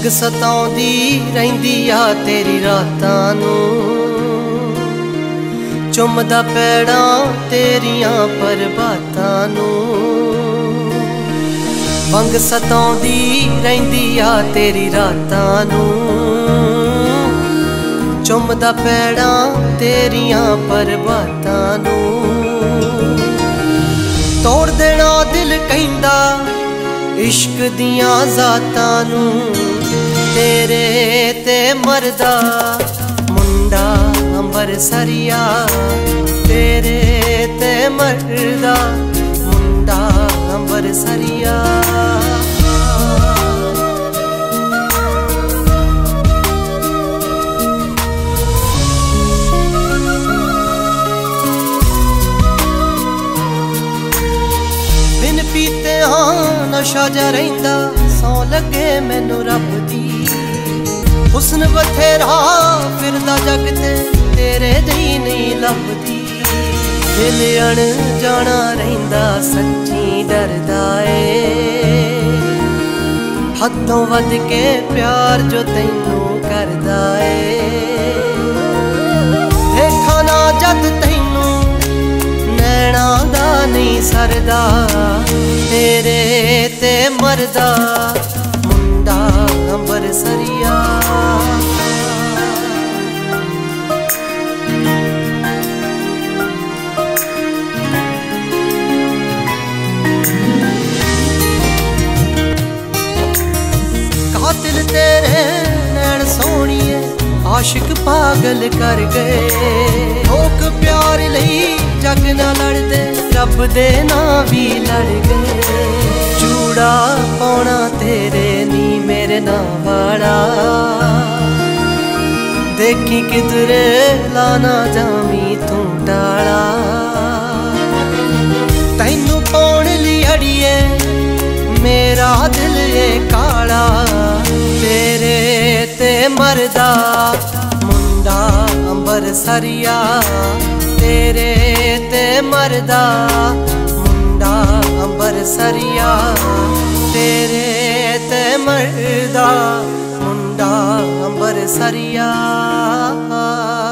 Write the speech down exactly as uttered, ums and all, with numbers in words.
ਮੰਗ ਸਤਾਉਂਦੀ ਰਹਿੰਦੀ ਆ ਤੇਰੀ ਰਾਤਾਂ ਨੂੰ, ਚੁੰਮਦਾ ਪੈੜਾਂ ਤੇਰੀਆਂ ਪ੍ਰਭਾਤਾਂ ਨੂੰ। ਮੰਗ ਸਤਾਉਂਦੀ ਰਹਿੰਦੀ ਆ ਤੇਰੀ ਰਾਤਾਂ ਨੂੰ, ਚੁੰਮਦਾ ਪੈੜਾਂ ਤੇਰੀਆਂ ਪ੍ਰਭਾਤਾਂ ਨੂੰ। ਤੋੜ ਦੇਣਾ ਦਿਲ ਕਹਿੰਦਾ इश्क दियां जातां नूं, तेरे ते मरदा मुंडा अंबरसरिया, तेरे ते मरदा मुंडा अंबरसरिया। बिन पीते हाँ नशा जा रहिंदा, सौ लगे मैनू रब दी। हुस्न बथेरा फिरदा जग ते तेरे जही नहीं लभदी। दिल अण जाना रहिंदा सच्ची डरदा ए, हदों वध के प्यार जो तैनू करदा ए। देखा ना जद तैनू नैना दा नहीं सरदा, तेरे ते मरदा मुंडा अंबरसरिया। कातिल तेरे नैन सोहणिए आशिक पागल कर गए। लोक प्यार लई जग ना लड़दे, रब दे ना भी लड़ गए। चूड़ा पाउणा तेरे नी मेरे ना वाला, देखी किधरे लाना जावी तू टाला। तैनू पाउण लई अड़िए मेरा दिल ए काला, तेरे ते मरदा मुंडा अंबरसरिया, तेरे ते मरदा मुंडा अंबरसरिया, तेरे ते मरदा मुंडा अंबरसरिया।